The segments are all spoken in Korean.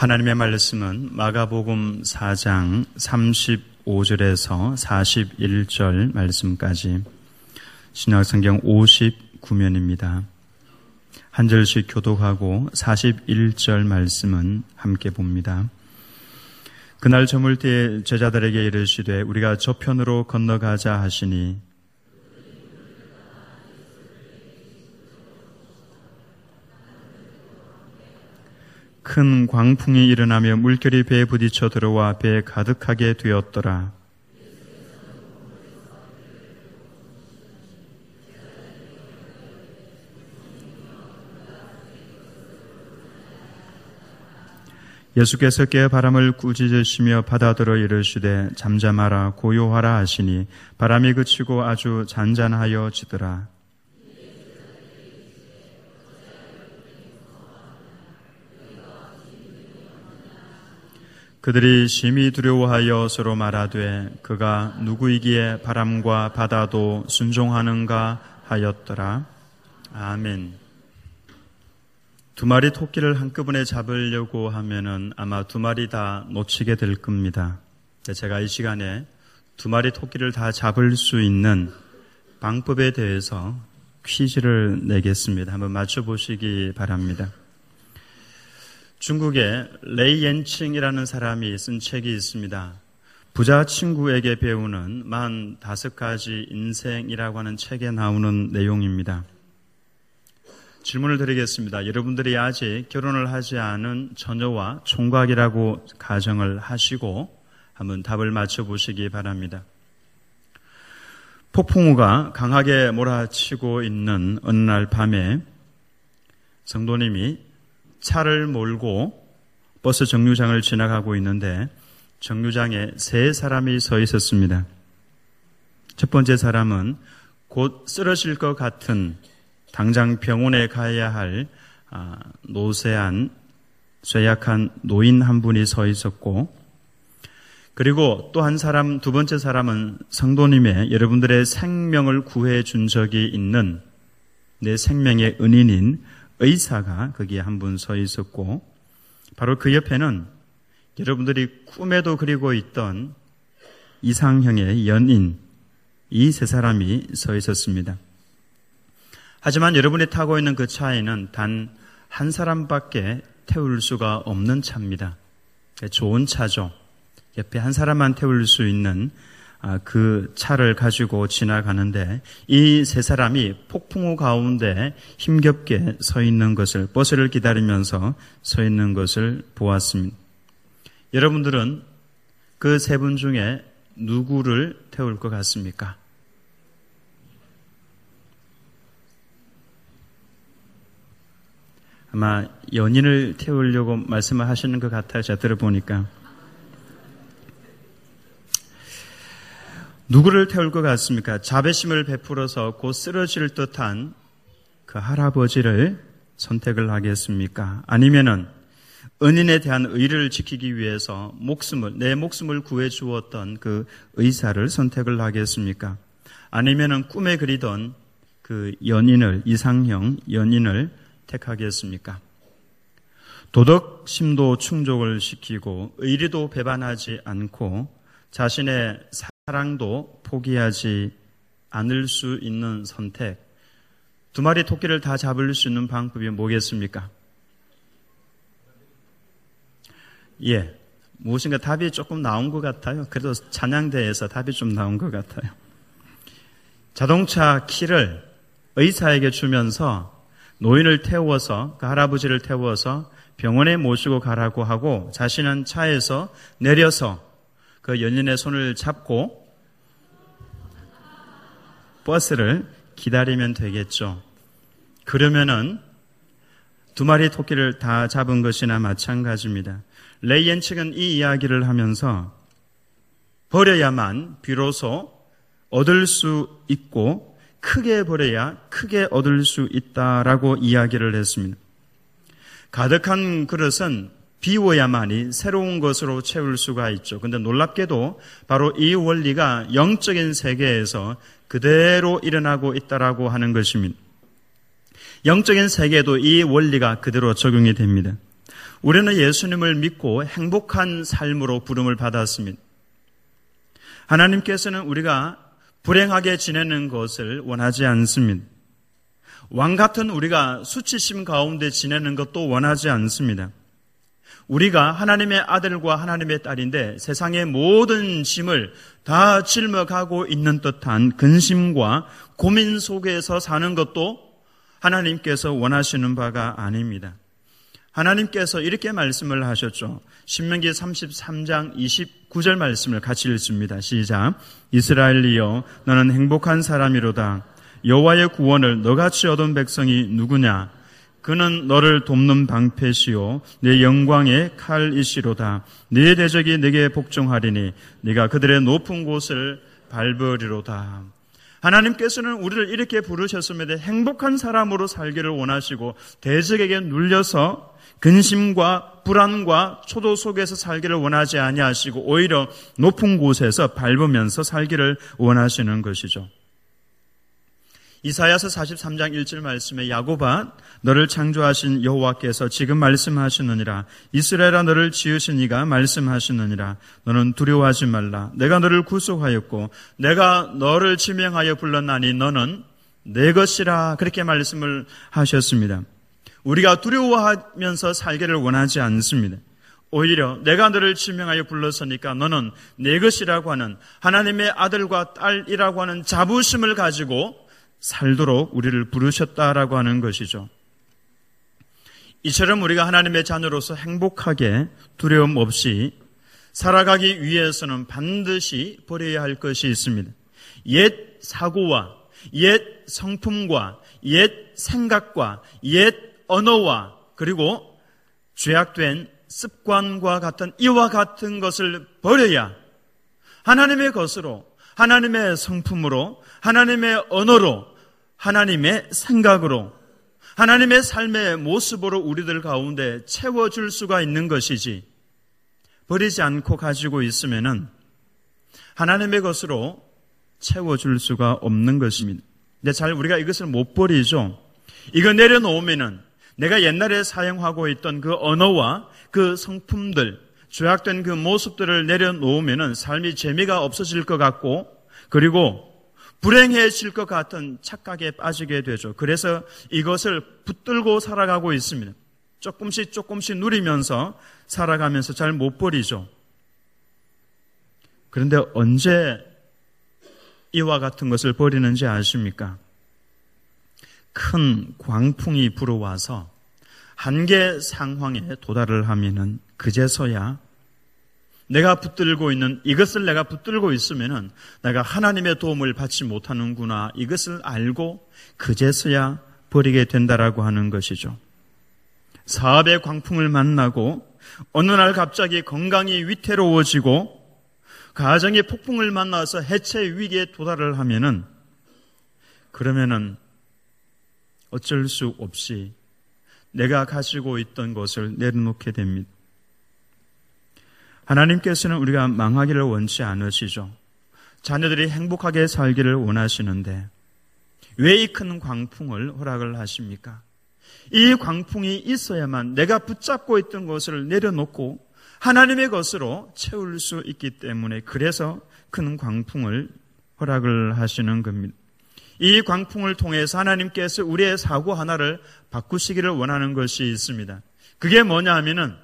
하나님의 말씀은 마가복음 4장 35절에서 41절 말씀까지 신약성경 59면입니다. 한 절씩 교독하고 41절 말씀은 함께 봅니다. 그날 저물 때에 제자들에게 이르시되 우리가 저편으로 건너가자 하시니 큰 광풍이 일어나며 물결이 배에 부딪혀 들어와 배에 가득하게 되었더라. 예수께서 깨어 바람을 꾸짖으시며 바다더러 이르시되 잠잠하라 고요하라 하시니 바람이 그치고 아주 잔잔하여지더라. 그들이 심히 두려워하여 서로 말하되 그가 누구이기에 바람과 바다도 순종하는가 하였더라. 아멘. 두 마리 토끼를 한꺼번에 잡으려고 하면은 아마 두 마리 다 놓치게 될 겁니다. 제가 이 시간에 두 마리 토끼를 다 잡을 수 있는 방법에 대해서 퀴즈를 내겠습니다. 한번 맞춰보시기 바랍니다. 중국에 레이 옌칭이라는 사람이 쓴 책이 있습니다. 부자 친구에게 배우는 45가지 인생이라고 하는 책에 나오는 내용입니다. 질문을 드리겠습니다. 여러분들이 아직 결혼을 하지 않은 처녀와 총각이라고 가정을 하시고 한번 답을 맞춰보시기 바랍니다. 폭풍우가 강하게 몰아치고 있는 어느 날 밤에 성도님이 차를 몰고 버스 정류장을 지나가고 있는데 정류장에 세 사람이 서 있었습니다. 첫 번째 사람은 곧 쓰러질 것 같은 당장 병원에 가야 할 노쇠한 쇠약한 노인 한 분이 서 있었고, 그리고 또 한 사람, 두 번째 사람은 성도님의 여러분들의 생명을 구해 준 적이 있는 내 생명의 은인인 의사가 거기에 한 분 서 있었고, 바로 그 옆에는 여러분들이 꿈에도 그리고 있던 이상형의 연인, 이 세 사람이 서 있었습니다. 하지만 여러분이 타고 있는 그 차에는 단 한 사람밖에 태울 수가 없는 차입니다. 좋은 차죠. 옆에 한 사람만 태울 수 있는 그 차를 가지고 지나가는데 이 세 사람이 폭풍우 가운데 힘겹게 서 있는 것을, 버스를 기다리면서 서 있는 것을 보았습니다. 여러분들은 그 세 분 중에 누구를 태울 것 같습니까? 아마 연인을 태우려고 말씀을 하시는 것 같아요. 제가 들어보니까. 누구를 태울 것 같습니까? 자배심을 베풀어서 곧 쓰러질 듯한 그 할아버지를 선택을 하겠습니까? 아니면은 은인에 대한 의를 지키기 위해서 내 목숨을 구해 주었던 그 의사를 선택을 하겠습니까? 아니면은 꿈에 그리던 그 연인을, 이상형 연인을 택하겠습니까? 도덕심도 충족을 시키고 의리도 배반하지 않고 자신의 사랑도 포기하지 않을 수 있는 선택. 두 마리 토끼를 다 잡을 수 있는 방법이 뭐겠습니까? 예, 무엇인가 답이 조금 나온 것 같아요. 그래도 찬양대에서 답이 좀 나온 것 같아요. 자동차 키를 의사에게 주면서 노인을 태워서, 그 할아버지를 태워서 병원에 모시고 가라고 하고 자신은 차에서 내려서 그 연인의 손을 잡고 버스를 기다리면 되겠죠. 그러면은 두 마리 토끼를 다 잡은 것이나 마찬가지입니다. 레이 옌칭은 이 이야기를 하면서 버려야만 비로소 얻을 수 있고 크게 버려야 크게 얻을 수 있다라고 이야기를 했습니다. 가득한 그릇은 비워야만이 새로운 것으로 채울 수가 있죠. 그런데 놀랍게도 바로 이 원리가 영적인 세계에서 그대로 일어나고 있다라고 하는 것입니다. 영적인 세계에도 이 원리가 그대로 적용이 됩니다. 우리는 예수님을 믿고 행복한 삶으로 부름을 받았습니다. 하나님께서는 우리가 불행하게 지내는 것을 원하지 않습니다. 왕 같은 우리가 수치심 가운데 지내는 것도 원하지 않습니다. 우리가 하나님의 아들과 하나님의 딸인데 세상의 모든 짐을 다 짊어가고 있는 듯한 근심과 고민 속에서 사는 것도 하나님께서 원하시는 바가 아닙니다. 하나님께서 이렇게 말씀을 하셨죠. 신명기 33장 29절 말씀을 같이 읽습니다. 시작. 이스라엘이여 너는 행복한 사람이로다. 여호와의 구원을 너같이 얻은 백성이 누구냐? 그는 너를 돕는 방패시요 내 영광의 칼이시로다. 네 대적이 네게 복종하리니 네가 그들의 높은 곳을 밟으리로다. 하나님께서는 우리를 이렇게 부르셨음에도 행복한 사람으로 살기를 원하시고 대적에게 눌려서 근심과 불안과 초도 속에서 살기를 원하지 아니하시고 오히려 높은 곳에서 밟으면서 살기를 원하시는 것이죠. 이사야서 43장 1절 말씀에 야곱아 너를 창조하신 여호와께서 지금 말씀하시느니라. 이스라엘아 너를 지으신 이가 말씀하시느니라. 너는 두려워하지 말라. 내가 너를 구속하였고 내가 너를 지명하여 불렀나니 너는 내 것이라. 그렇게 말씀을 하셨습니다. 우리가 두려워하면서 살기를 원하지 않습니다. 오히려 내가 너를 지명하여 불렀으니까 너는 내 것이라고 하는 하나님의 아들과 딸이라고 하는 자부심을 가지고 살도록 우리를 부르셨다라고 하는 것이죠. 이처럼 우리가 하나님의 자녀로서 행복하게 두려움 없이 살아가기 위해서는 반드시 버려야 할 것이 있습니다. 옛 사고와 옛 성품과 옛 생각과 옛 언어와 그리고 죄악된 습관과 같은 이와 같은 것을 버려야 하나님의 것으로, 하나님의 성품으로, 하나님의 언어로, 하나님의 생각으로, 하나님의 삶의 모습으로 우리들 가운데 채워줄 수가 있는 것이지, 버리지 않고 가지고 있으면은 하나님의 것으로 채워줄 수가 없는 것입니다. 근데 잘 우리가 이것을 못 버리죠. 이거 내려놓으면은 내가 옛날에 사용하고 있던 그 언어와 그 성품들, 죄악된 그 모습들을 내려놓으면은 삶이 재미가 없어질 것 같고, 그리고 불행해질 것 같은 착각에 빠지게 되죠. 그래서 이것을 붙들고 살아가고 있습니다. 조금씩 누리면서 살아가면서 잘 못 버리죠. 그런데 언제 이와 같은 것을 버리는지 아십니까? 큰 광풍이 불어와서 한계 상황에 도달을 하면은 그제서야 내가 붙들고 있는 이것을 내가 붙들고 있으면은 내가 하나님의 도움을 받지 못하는구나, 이것을 알고 그제서야 버리게 된다라고 하는 것이죠. 사업의 광풍을 만나고 어느 날 갑자기 건강이 위태로워지고 가정의 폭풍을 만나서 해체 위기에 도달을 하면은 그러면은 어쩔 수 없이 내가 가지고 있던 것을 내려놓게 됩니다. 하나님께서는 우리가 망하기를 원치 않으시죠. 자녀들이 행복하게 살기를 원하시는데 왜 이 큰 광풍을 허락을 하십니까? 이 광풍이 있어야만 내가 붙잡고 있던 것을 내려놓고 하나님의 것으로 채울 수 있기 때문에, 그래서 큰 광풍을 허락을 하시는 겁니다. 이 광풍을 통해서 하나님께서 우리의 사고 하나를 바꾸시기를 원하는 것이 있습니다. 그게 뭐냐 하면은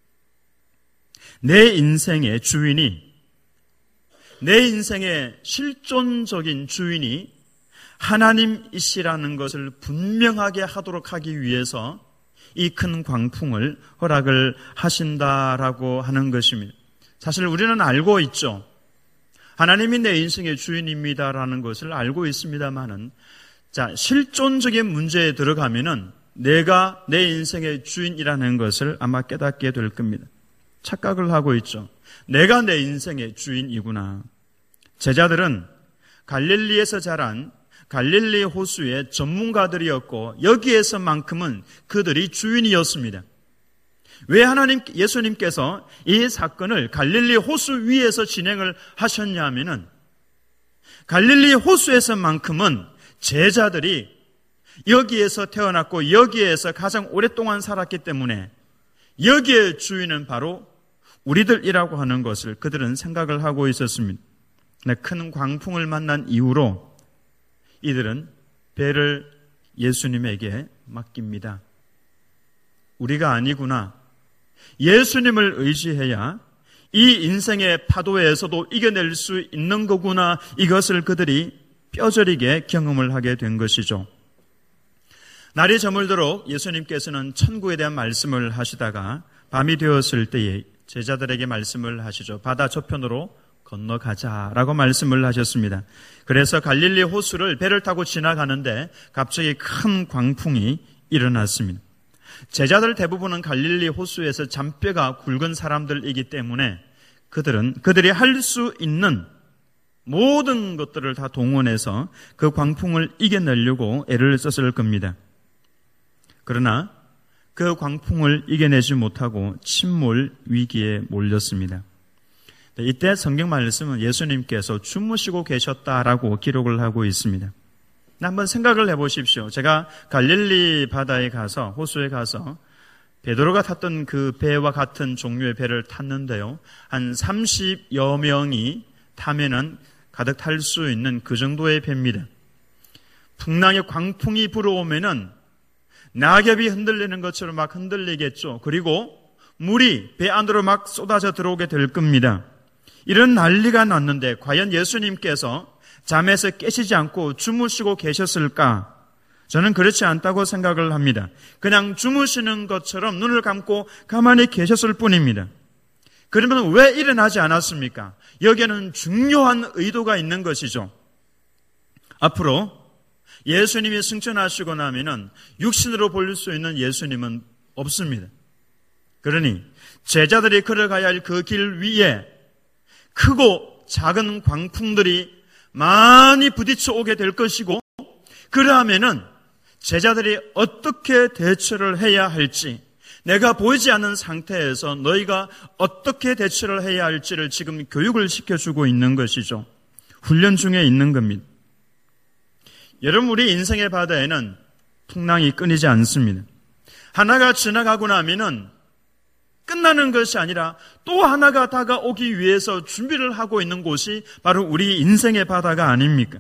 내 인생의 주인이, 내 인생의 실존적인 주인이 하나님이시라는 것을 분명하게 하도록 하기 위해서 이 큰 광풍을 허락을 하신다라고 하는 것입니다. 사실 우리는 알고 있죠. 하나님이 내 인생의 주인입니다라는 것을 알고 있습니다만은, 실존적인 문제에 들어가면은 내가 내 인생의 주인이라는 것을 아마 깨닫게 될 겁니다. 착각을 하고 있죠. 내가 내 인생의 주인이구나. 제자들은 갈릴리에서 자란 갈릴리 호수의 전문가들이었고 여기에서만큼은 그들이 주인이었습니다. 왜 예수님께서 이 사건을 갈릴리 호수 위에서 진행을 하셨냐 하면은 갈릴리 호수에서만큼은 제자들이 여기에서 태어났고 여기에서 가장 오랫동안 살았기 때문에 여기에 주인은 바로 우리들이라고 하는 것을 그들은 생각을 하고 있었습니다. 큰 광풍을 만난 이후로 이들은 배를 예수님에게 맡깁니다. 우리가 아니구나. 예수님을 의지해야 이 인생의 파도에서도 이겨낼 수 있는 거구나. 이것을 그들이 뼈저리게 경험을 하게 된 것이죠. 날이 저물도록 예수님께서는 천국에 대한 말씀을 하시다가 밤이 되었을 때에 제자들에게 말씀을 하시죠. 바다 저편으로 건너가자라고 말씀을 하셨습니다. 그래서 갈릴리 호수를 배를 타고 지나가는데 갑자기 큰 광풍이 일어났습니다. 제자들 대부분은 갈릴리 호수에서 잔뼈가 굵은 사람들이기 때문에 그들이 할 수 있는 모든 것들을 다 동원해서 그 광풍을 이겨내려고 애를 썼을 겁니다. 그러나 그 광풍을 이겨내지 못하고 침몰 위기에 몰렸습니다. 이때 성경 말씀은 예수님께서 주무시고 계셨다라고 기록을 하고 있습니다. 한번 생각을 해보십시오. 제가 갈릴리 바다에 가서 호수에 가서 베드로가 탔던 그 배와 같은 종류의 배를 탔는데요. 한 30여 명이 타면은 가득 탈 수 있는 그 정도의 배입니다. 풍랑의 광풍이 불어오면은 낙엽이 흔들리는 것처럼 막 흔들리겠죠. 그리고 물이 배 안으로 막 쏟아져 들어오게 될 겁니다. 이런 난리가 났는데 과연 예수님께서 잠에서 깨시지 않고 주무시고 계셨을까? 저는 그렇지 않다고 생각을 합니다. 그냥 주무시는 것처럼 눈을 감고 가만히 계셨을 뿐입니다. 그러면 왜 일어나지 않았습니까? 여기에는 중요한 의도가 있는 것이죠. 앞으로 예수님이 승천하시고 나면은 육신으로 볼 수 있는 예수님은 없습니다. 그러니 제자들이 걸어가야 할 그 길 위에 크고 작은 광풍들이 많이 부딪혀 오게 될 것이고, 그러하면은 제자들이 어떻게 대처를 해야 할지, 내가 보이지 않는 상태에서 너희가 어떻게 대처를 해야 할지를 지금 교육을 시켜주고 있는 것이죠. 훈련 중에 있는 겁니다. 여러분, 우리 인생의 바다에는 풍랑이 끊이지 않습니다. 하나가 지나가고 나면은 끝나는 것이 아니라 또 하나가 다가오기 위해서 준비를 하고 있는 곳이 바로 우리 인생의 바다가 아닙니까?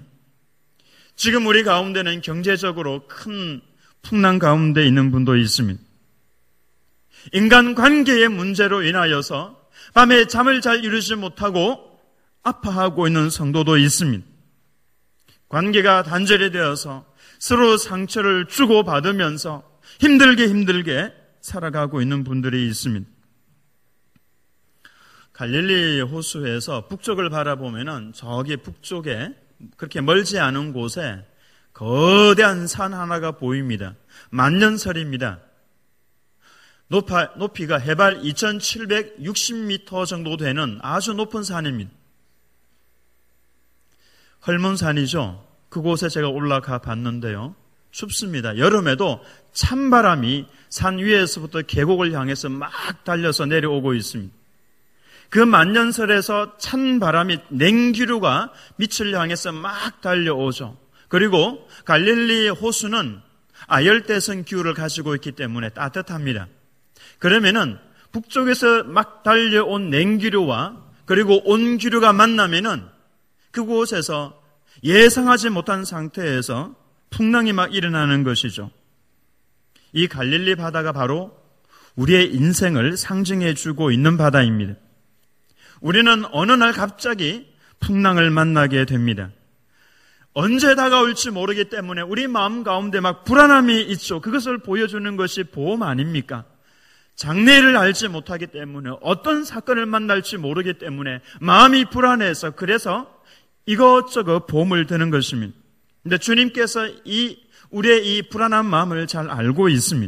지금 우리 가운데는 경제적으로 큰 풍랑 가운데 있는 분도 있습니다. 인간관계의 문제로 인하여서 밤에 잠을 잘 이루지 못하고 아파하고 있는 성도도 있습니다. 관계가 단절이 되어서 서로 상처를 주고받으면서 힘들게 살아가고 있는 분들이 있습니다. 갈릴리 호수에서 북쪽을 바라보면은 저기 북쪽에 그렇게 멀지 않은 곳에 거대한 산 하나가 보입니다. 만년설입니다. 높이가 해발 2760m 정도 되는 아주 높은 산입니다. 헐문산이죠. 그곳에 제가 올라가 봤는데요. 춥습니다. 여름에도 찬바람이 산 위에서부터 계곡을 향해서 막 달려서 내려오고 있습니다. 그 만년설에서 찬바람이 냉기류가 밑을 향해서 막 달려오죠. 그리고 갈릴리 호수는 아열대성 기후를 가지고 있기 때문에 따뜻합니다. 그러면은 북쪽에서 막 달려온 냉기류와 그리고 온기류가 만나면은 그곳에서 예상하지 못한 상태에서 풍랑이 막 일어나는 것이죠. 이 갈릴리 바다가 바로 우리의 인생을 상징해 주고 있는 바다입니다. 우리는 어느 날 갑자기 풍랑을 만나게 됩니다. 언제 다가올지 모르기 때문에 우리 마음 가운데 막 불안함이 있죠. 그것을 보여주는 것이 보험 아닙니까? 장래를 알지 못하기 때문에 어떤 사건을 만날지 모르기 때문에 마음이 불안해서 그래서 이것저것 보험을 드는 것입니다. 근데 주님께서 우리의 이 불안한 마음을 잘 알고 있습니다.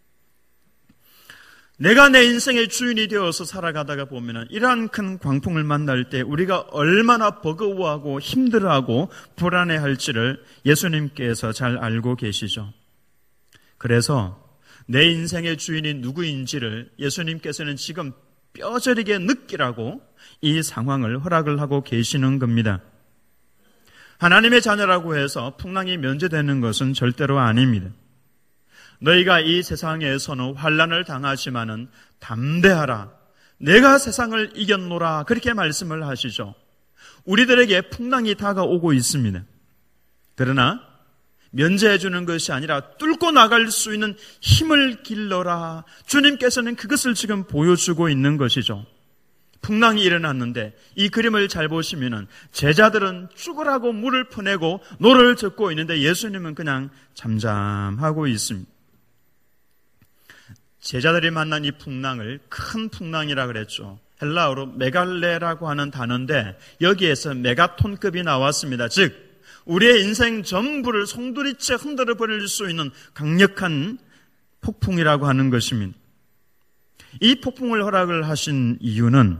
내가 내 인생의 주인이 되어서 살아가다가 보면 이러한 큰 광풍을 만날 때 우리가 얼마나 버거워하고 힘들어하고 불안해할지를 예수님께서 잘 알고 계시죠. 그래서 내 인생의 주인이 누구인지를 예수님께서는 지금 뼈저리게 느끼라고 이 상황을 허락을 하고 계시는 겁니다. 하나님의 자녀라고 해서 풍랑이 면제되는 것은 절대로 아닙니다. 너희가 이 세상에서는 환난을 당하지만은 담대하라. 내가 세상을 이겼노라. 그렇게 말씀을 하시죠. 우리들에게 풍랑이 다가오고 있습니다. 그러나 면제해 주는 것이 아니라 뚫고 나갈 수 있는 힘을 길러라. 주님께서는 그것을 지금 보여주고 있는 것이죠. 풍랑이 일어났는데 이 그림을 잘 보시면은 제자들은 죽으라고 물을 퍼내고 노를 젓고 있는데 예수님은 그냥 잠잠하고 있습니다. 제자들이 만난 이 풍랑을 큰 풍랑이라 그랬죠. 헬라어로 메갈레라고 하는 단어인데 여기에서 메가톤급이 나왔습니다. 즉 우리의 인생 전부를 송두리째 흔들어 버릴 수 있는 강력한 폭풍이라고 하는 것입니다. 이 폭풍을 허락을 하신 이유는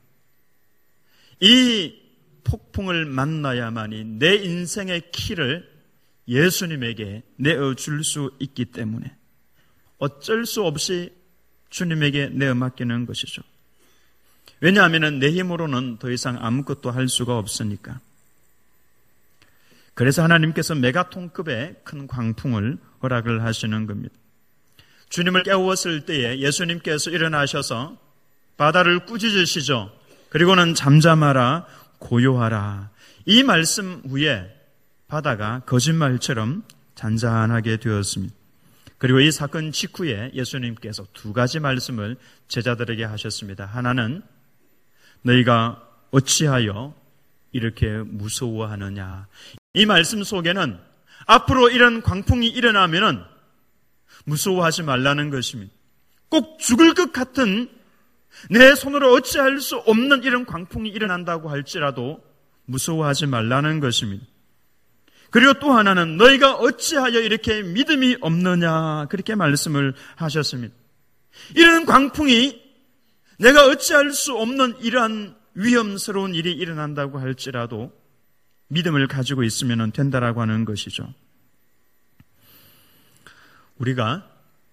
이 폭풍을 만나야만이 내 인생의 키를 예수님에게 내어줄 수 있기 때문에 어쩔 수 없이 주님에게 내어 맡기는 것이죠. 왜냐하면 내 힘으로는 더 이상 아무것도 할 수가 없으니까. 그래서 하나님께서 메가톤급의 큰 광풍을 허락을 하시는 겁니다. 주님을 깨웠을 때에 예수님께서 일어나셔서 바다를 꾸짖으시죠. 그리고는 잠잠하라, 고요하라. 이 말씀 후에 바다가 거짓말처럼 잔잔하게 되었습니다. 그리고 이 사건 직후에 예수님께서 두 가지 말씀을 제자들에게 하셨습니다. 하나는 너희가 어찌하여 이렇게 무서워하느냐. 이 말씀 속에는 앞으로 이런 광풍이 일어나면은 무서워하지 말라는 것입니다. 꼭 죽을 것 같은 내 손으로 어찌할 수 없는 이런 광풍이 일어난다고 할지라도 무서워하지 말라는 것입니다. 그리고 또 하나는 너희가 어찌하여 이렇게 믿음이 없느냐 그렇게 말씀을 하셨습니다. 이런 광풍이 내가 어찌할 수 없는 이러한 위험스러운 일이 일어난다고 할지라도 믿음을 가지고 있으면 된다라고 하는 것이죠. 우리가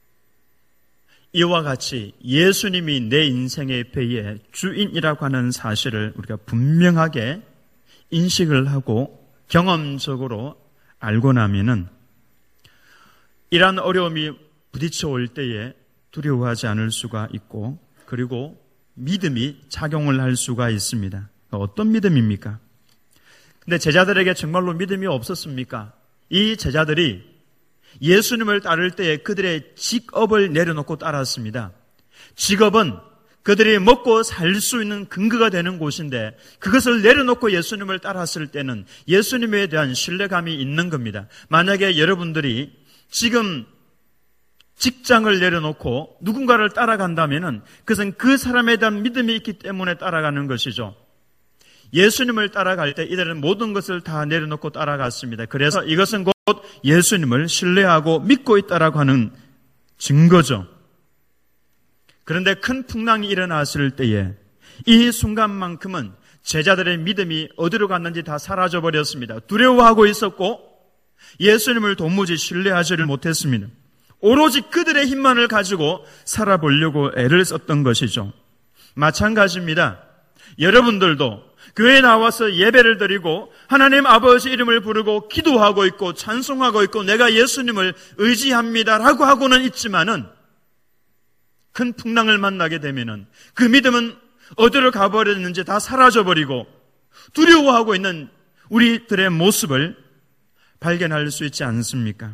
이와 같이 예수님이 내 인생의 배의 주인이라고 하는 사실을 우리가 분명하게 인식을 하고 경험적으로 알고 나면은 이러한 어려움이 부딪혀 올 때에 두려워하지 않을 수가 있고 그리고 믿음이 작용을 할 수가 있습니다. 어떤 믿음입니까? 근데 제자들에게 정말로 믿음이 없었습니까? 이 제자들이 예수님을 따를 때에 그들의 직업을 내려놓고 따랐습니다. 직업은 그들이 먹고 살 수 있는 근거가 되는 곳인데 그것을 내려놓고 예수님을 따랐을 때는 예수님에 대한 신뢰감이 있는 겁니다. 만약에 여러분들이 지금 직장을 내려놓고 누군가를 따라간다면 그것은 그 사람에 대한 믿음이 있기 때문에 따라가는 것이죠. 예수님을 따라갈 때 이들은 모든 것을 다 내려놓고 따라갔습니다. 그래서 이것은 곧 예수님을 신뢰하고 믿고 있다라고 하는 증거죠. 그런데 큰 풍랑이 일어났을 때에 이 순간만큼은 제자들의 믿음이 어디로 갔는지 다 사라져버렸습니다. 두려워하고 있었고 예수님을 도무지 신뢰하지를 못했습니다. 오로지 그들의 힘만을 가지고 살아보려고 애를 썼던 것이죠. 마찬가지입니다. 여러분들도 교회에 나와서 예배를 드리고 하나님 아버지 이름을 부르고 기도하고 있고 찬송하고 있고 내가 예수님을 의지합니다라고 하고는 있지만은 큰 풍랑을 만나게 되면은 그 믿음은 어디로 가버렸는지 다 사라져버리고 두려워하고 있는 우리들의 모습을 발견할 수 있지 않습니까?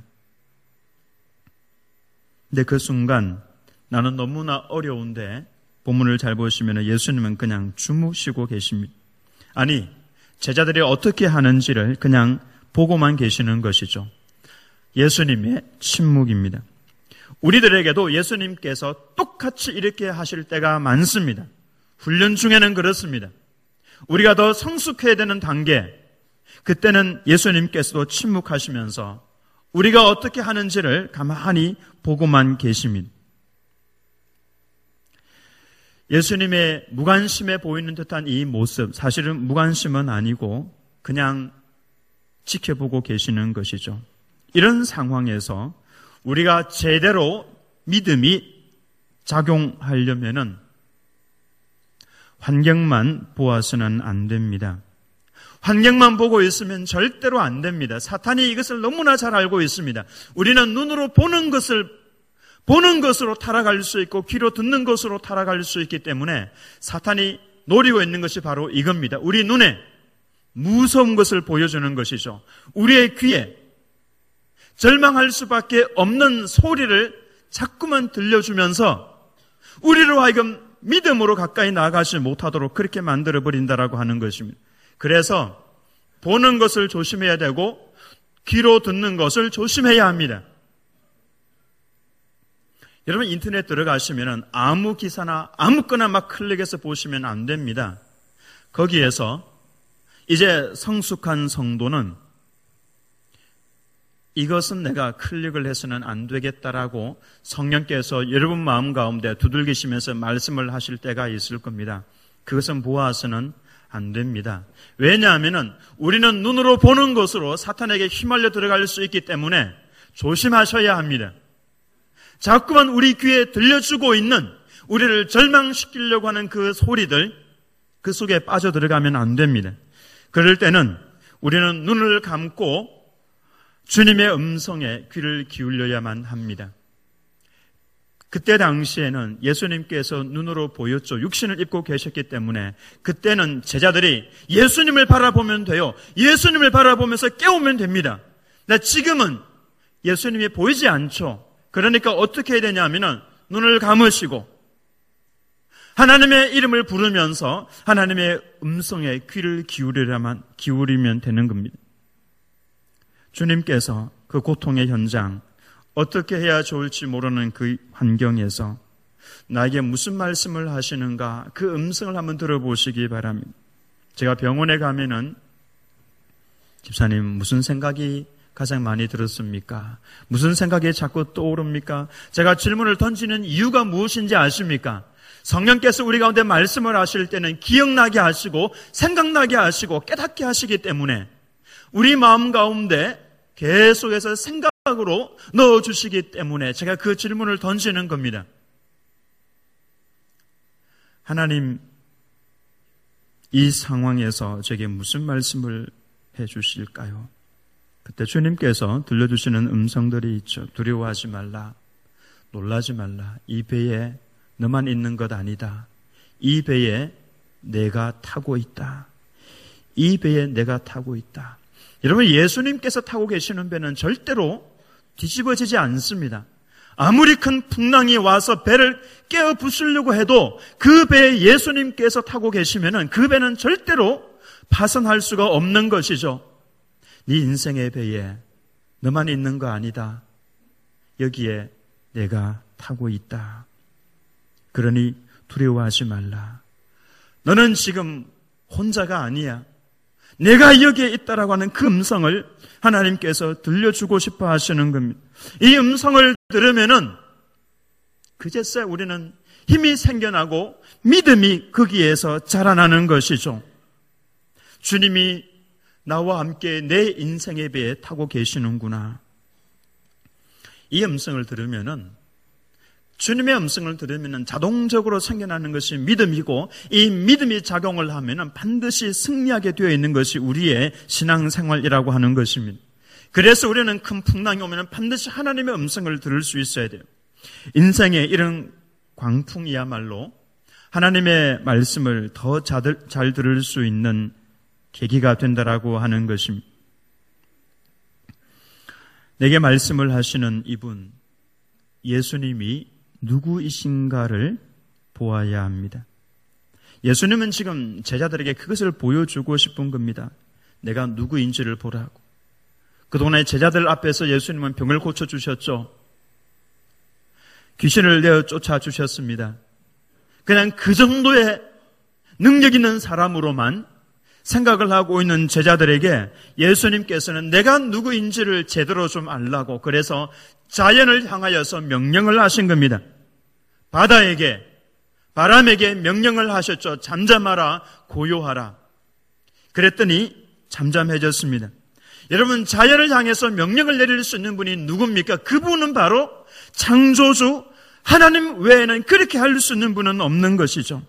근데 그 순간 나는 너무나 어려운데 본문을 잘 보시면 예수님은 그냥 주무시고 계십니다. 아니, 제자들이 어떻게 하는지를 그냥 보고만 계시는 것이죠. 예수님의 침묵입니다. 우리들에게도 예수님께서 똑같이 이렇게 하실 때가 많습니다. 훈련 중에는 그렇습니다. 우리가 더 성숙해야 되는 단계, 그때는 예수님께서도 침묵하시면서 우리가 어떻게 하는지를 가만히 보고만 계십니다. 예수님의 무관심해 보이는 듯한 이 모습, 사실은 무관심은 아니고 그냥 지켜보고 계시는 것이죠. 이런 상황에서 우리가 제대로 믿음이 작용하려면은 환경만 보아서는 안 됩니다. 환경만 보고 있으면 절대로 안 됩니다. 사탄이 이것을 너무나 잘 알고 있습니다. 우리는 눈으로 보는 것을 보는 것으로 타락할 수 있고 귀로 듣는 것으로 타락할 수 있기 때문에 사탄이 노리고 있는 것이 바로 이겁니다. 우리 눈에 무서운 것을 보여주는 것이죠. 우리의 귀에 절망할 수밖에 없는 소리를 자꾸만 들려주면서 우리로 하여금 믿음으로 가까이 나아가지 못하도록 그렇게 만들어버린다라고 하는 것입니다. 그래서 보는 것을 조심해야 되고 귀로 듣는 것을 조심해야 합니다. 여러분 인터넷 들어가시면 아무 기사나 아무거나 막 클릭해서 보시면 안 됩니다. 거기에서 이제 성숙한 성도는 이것은 내가 클릭을 해서는 안 되겠다라고 성령께서 여러분 마음 가운데 두들기시면서 말씀을 하실 때가 있을 겁니다. 그것은 보아서는 안 됩니다. 왜냐하면 우리는 눈으로 보는 것으로 사탄에게 휘말려 들어갈 수 있기 때문에 조심하셔야 합니다. 자꾸만 우리 귀에 들려주고 있는 우리를 절망시키려고 하는 그 소리들, 그 속에 빠져들어가면 안 됩니다. 그럴 때는 우리는 눈을 감고 주님의 음성에 귀를 기울여야만 합니다. 그때 당시에는 예수님께서 눈으로 보였죠. 육신을 입고 계셨기 때문에 그때는 제자들이 예수님을 바라보면 돼요. 예수님을 바라보면서 깨우면 됩니다. 근데 지금은 예수님이 보이지 않죠. 그러니까 어떻게 해야 되냐면은 눈을 감으시고 하나님의 이름을 부르면서 하나님의 음성에 귀를 기울이면 되는 겁니다. 주님께서 그 고통의 현장, 어떻게 해야 좋을지 모르는 그 환경에서 나에게 무슨 말씀을 하시는가 그 음성을 한번 들어보시기 바랍니다. 제가 병원에 가면은 집사님 무슨 생각이 가장 많이 들었습니까? 무슨 생각이 자꾸 떠오릅니까? 제가 질문을 던지는 이유가 무엇인지 아십니까? 성령께서 우리 가운데 말씀을 하실 때는 기억나게 하시고 생각나게 하시고 깨닫게 하시기 때문에 우리 마음 가운데 계속해서 생각으로 넣어주시기 때문에 제가 그 질문을 던지는 겁니다. 하나님, 이 상황에서 제게 무슨 말씀을 해주실까요? 그때 주님께서 들려주시는 음성들이 있죠. 두려워하지 말라, 놀라지 말라, 이 배에 너만 있는 것 아니다. 이 배에 내가 타고 있다. 이 배에 내가 타고 있다. 여러분, 예수님께서 타고 계시는 배는 절대로 뒤집어지지 않습니다. 아무리 큰 풍랑이 와서 배를 깨어 부수려고 해도 그 배에 예수님께서 타고 계시면은 그 배는 절대로 파손할 수가 없는 것이죠. 네 인생의 배에 너만 있는 거 아니다. 여기에 내가 타고 있다. 그러니 두려워하지 말라. 너는 지금 혼자가 아니야. 내가 여기에 있다라고 하는 그 음성을 하나님께서 들려주고 싶어 하시는 겁니다. 이 음성을 들으면은 그제서야 우리는 힘이 생겨나고 믿음이 거기에서 자라나는 것이죠. 주님이 나와 함께 내 인생의 배에 타고 계시는구나. 이 음성을 들으면은 주님의 음성을 들으면 자동적으로 생겨나는 것이 믿음이고 이 믿음이 작용을 하면 반드시 승리하게 되어 있는 것이 우리의 신앙생활이라고 하는 것입니다. 그래서 우리는 큰 풍랑이 오면 반드시 하나님의 음성을 들을 수 있어야 돼요. 인생의 이런 광풍이야말로 하나님의 말씀을 더 잘 들을 수 있는 계기가 된다라고 하는 것입니다. 내게 말씀을 하시는 이분, 예수님이 누구이신가를 보아야 합니다. 예수님은 지금 제자들에게 그것을 보여주고 싶은 겁니다. 내가 누구인지를 보라고. 그동안에 제자들 앞에서 예수님은 병을 고쳐주셨죠. 귀신을 내어 쫓아주셨습니다. 그냥 그 정도의 능력 있는 사람으로만 생각을 하고 있는 제자들에게 예수님께서는 내가 누구인지를 제대로 좀 알라고 그래서 자연을 향하여서 명령을 하신 겁니다. 바다에게, 바람에게 명령을 하셨죠. 잠잠하라, 고요하라. 그랬더니 잠잠해졌습니다. 여러분, 자연을 향해서 명령을 내릴 수 있는 분이 누굽니까? 그분은 바로 창조주 하나님 외에는 그렇게 할 수 있는 분은 없는 것이죠.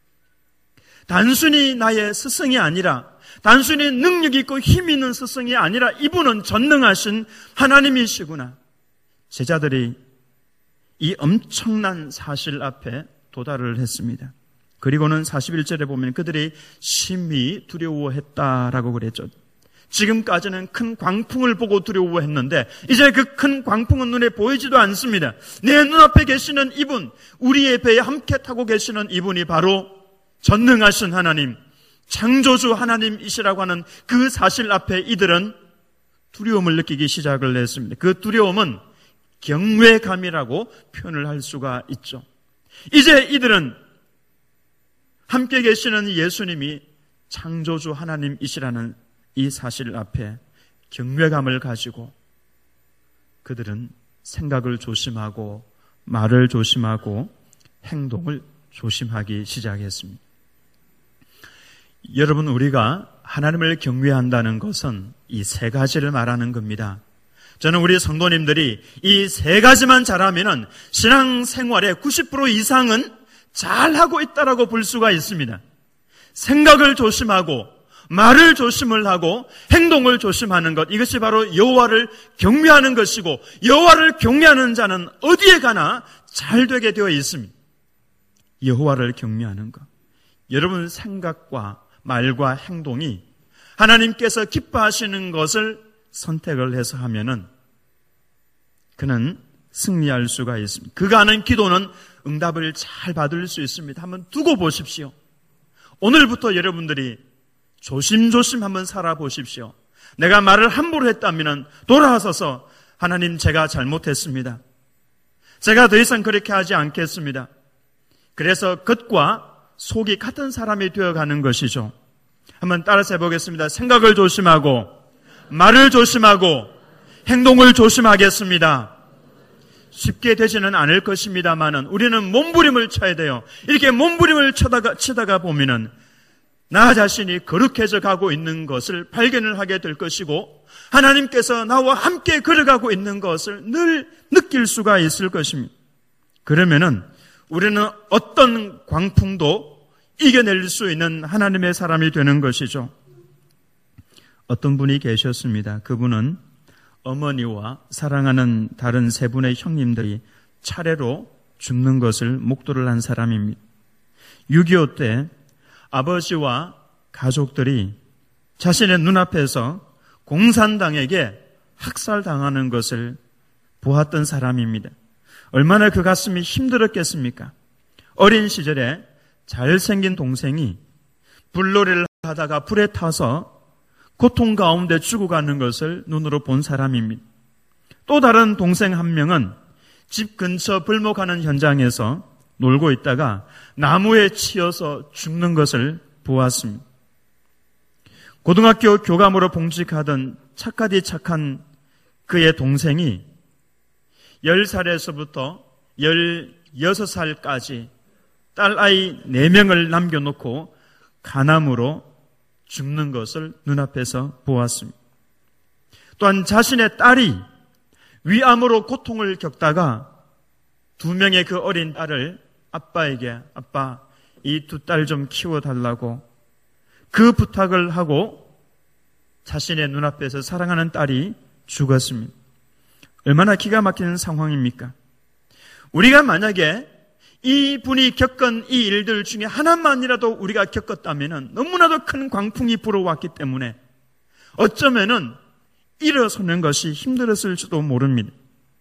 단순히 나의 스승이 아니라, 단순히 능력 있고 힘 있는 스승이 아니라 이분은 전능하신 하나님이시구나. 제자들이 이 엄청난 사실 앞에 도달을 했습니다. 그리고는 41절에 보면 그들이 심히 두려워했다라고 그랬죠. 지금까지는 큰 광풍을 보고 두려워했는데 이제 그 큰 광풍은 눈에 보이지도 않습니다. 내 눈앞에 계시는 이분, 우리의 배에 함께 타고 계시는 이분이 바로 전능하신 하나님, 창조주 하나님이시라고 하는 그 사실 앞에 이들은 두려움을 느끼기 시작을 했습니다. 그 두려움은 경외감이라고 표현을 할 수가 있죠. 이제 이들은 함께 계시는 예수님이 창조주 하나님이시라는 이 사실 앞에 경외감을 가지고 그들은 생각을 조심하고 말을 조심하고 행동을 조심하기 시작했습니다. 여러분, 우리가 하나님을 경외한다는 것은 이 세 가지를 말하는 겁니다. 저는 우리 성도님들이 이 세 가지만 잘하면은 신앙생활의 90% 이상은 잘하고 있다라고 볼 수가 있습니다. 생각을 조심하고 말을 조심을 하고 행동을 조심하는 것, 이것이 바로 여호와를 경외하는 것이고 여호와를 경외하는 자는 어디에 가나 잘 되게 되어 있습니다. 여호와를 경외하는 것. 여러분 생각과 말과 행동이 하나님께서 기뻐하시는 것을 선택을 해서 하면은 그는 승리할 수가 있습니다. 그가 하는 기도는 응답을 잘 받을 수 있습니다. 한번 두고 보십시오. 오늘부터 여러분들이 조심조심 한번 살아보십시오. 내가 말을 함부로 했다면 돌아서서 하나님, 제가 잘못했습니다. 제가 더 이상 그렇게 하지 않겠습니다. 그래서 겉과 속이 같은 사람이 되어가는 것이죠. 한번 따라서 해보겠습니다. 생각을 조심하고 말을 조심하고 행동을 조심하겠습니다. 쉽게 되지는 않을 것입니다만은 우리는 몸부림을 쳐야 돼요. 이렇게 몸부림을 치다가 보면은 나 자신이 거룩해져 가고 있는 것을 발견을 하게 될 것이고 하나님께서 나와 함께 걸어가고 있는 것을 늘 느낄 수가 있을 것입니다. 그러면은 우리는 어떤 광풍도 이겨낼 수 있는 하나님의 사람이 되는 것이죠. 어떤 분이 계셨습니다. 그분은 어머니와 사랑하는 다른 세 분의 형님들이 차례로 죽는 것을 목도를 한 사람입니다. 6.25 때 아버지와 가족들이 자신의 눈앞에서 공산당에게 학살당하는 것을 보았던 사람입니다. 얼마나 그 가슴이 힘들었겠습니까? 어린 시절에 잘생긴 동생이 불놀이를 하다가 불에 타서 고통 가운데 죽어가는 것을 눈으로 본 사람입니다. 또 다른 동생 한 명은 집 근처 불목하는 현장에서 놀고 있다가 나무에 치여서 죽는 것을 보았습니다. 고등학교 교감으로 봉직하던 착하디 착한 그의 동생이 10살에서부터 16살까지 딸아이 4명을 남겨놓고 간암으로 죽는 것을 눈앞에서 보았습니다. 또한 자신의 딸이 위암으로 고통을 겪다가 2명의 그 어린 딸을 아빠에게, 아빠, 이 2딸 좀 키워달라고 그 부탁을 하고 자신의 눈앞에서 사랑하는 딸이 죽었습니다. 얼마나 기가 막히는 상황입니까? 우리가 만약에 이 분이 겪은 이 일들 중에 하나만이라도 우리가 겪었다면 너무나도 큰 광풍이 불어왔기 때문에 어쩌면은 일어서는 것이 힘들었을지도 모릅니다.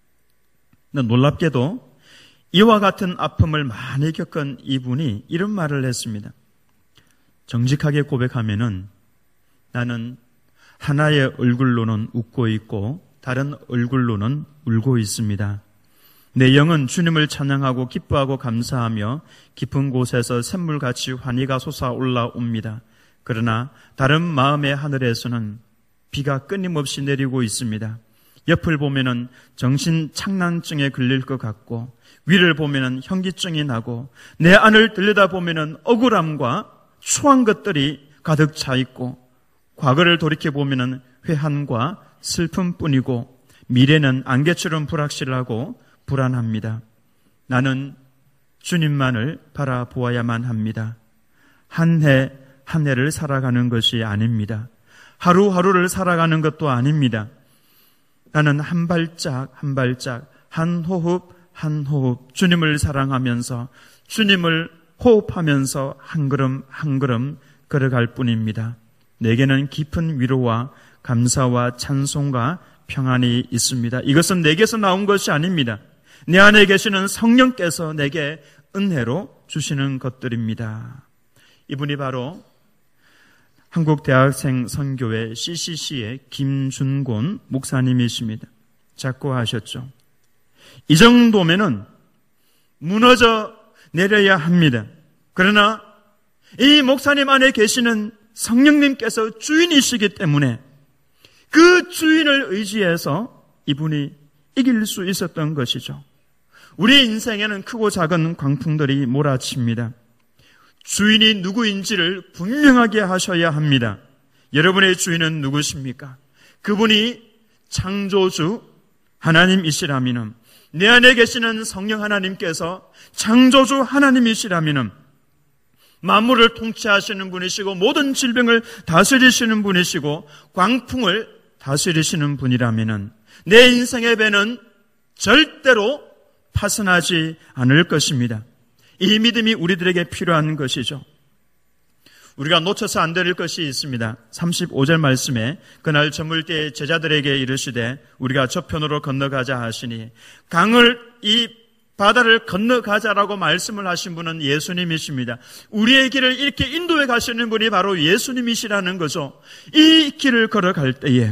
놀랍게도 이와 같은 아픔을 많이 겪은 이분이 이런 말을 했습니다. 정직하게 고백하면은 나는 하나의 얼굴로는 웃고 있고 다른 얼굴로는 울고 있습니다. 내 영은 주님을 찬양하고 기뻐하고 감사하며 깊은 곳에서 샘물같이 환희가 솟아올라옵니다. 그러나 다른 마음의 하늘에서는 비가 끊임없이 내리고 있습니다. 옆을 보면은 정신 착란증에 걸릴 것 같고 위를 보면은 현기증이 나고 내 안을 들여다보면은 억울함과 추한 것들이 가득 차 있고 과거를 돌이켜보면은 회한과 슬픔뿐이고 미래는 안개처럼 불확실하고 불안합니다. 나는 주님만을 바라보아야만 합니다. 한 해 한 해를 살아가는 것이 아닙니다. 하루하루를 살아가는 것도 아닙니다. 나는 한 발짝 한 발짝 한 호흡 한 호흡 주님을 사랑하면서 주님을 호흡하면서 한 걸음 한 걸음 걸어갈 뿐입니다. 내게는 깊은 위로와 감사와 찬송과 평안이 있습니다. 이것은 내게서 나온 것이 아닙니다. 내 안에 계시는 성령께서 내게 은혜로 주시는 것들입니다. 이분이 바로 한국대학생 선교회 CCC의 김준곤 목사님이십니다. 작고하셨죠. 이 정도면은 무너져 내려야 합니다. 그러나 이 목사님 안에 계시는 성령님께서 주인이시기 때문에 그 주인을 의지해서 이분이 이길 수 있었던 것이죠. 우리 인생에는 크고 작은 광풍들이 몰아칩니다. 주인이 누구인지를 분명하게 하셔야 합니다. 여러분의 주인은 누구십니까? 그분이 창조주 하나님이시라면, 내 안에 계시는 성령 하나님께서 창조주 하나님이시라면 만물을 통치하시는 분이시고 모든 질병을 다스리시는 분이시고 광풍을 다스리시는 분이라면 내 인생의 배는 절대로 파손하지 않을 것입니다. 이 믿음이 우리들에게 필요한 것이죠. 우리가 놓쳐서 안 될 것이 있습니다. 35절 말씀에 그날 저물 때 제자들에게 이르시되 우리가 저편으로 건너가자 하시니, 강을 이 바다를 건너가자라고 말씀을 하신 분은 예수님이십니다. 우리의 길을 이렇게 인도해 가시는 분이 바로 예수님이시라는 거죠. 이 길을 걸어갈 때에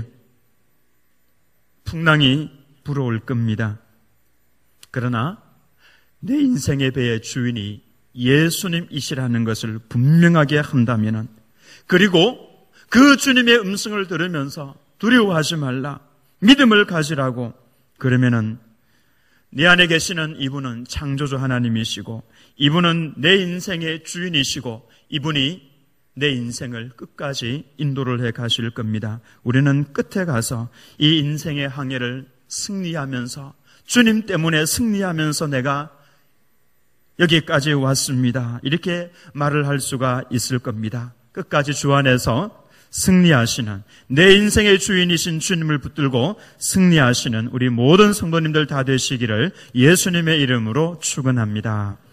풍랑이 불어올 겁니다. 그러나 내 인생의 배의 주인이 예수님이시라는 것을 분명하게 한다면, 그리고 그 주님의 음성을 들으면서 두려워하지 말라, 믿음을 가지라고, 그러면은 내 안에 계시는 이분은 창조주 하나님이시고 이분은 내 인생의 주인이시고 이분이 내 인생을 끝까지 인도를 해 가실 겁니다. 우리는 끝에 가서 이 인생의 항해를 승리하면서, 주님 때문에 승리하면서 내가 여기까지 왔습니다, 이렇게 말을 할 수가 있을 겁니다. 끝까지 주 안에서 승리하시는, 내 인생의 주인이신 주님을 붙들고 승리하시는 우리 모든 성도님들 다 되시기를 예수님의 이름으로 축원합니다.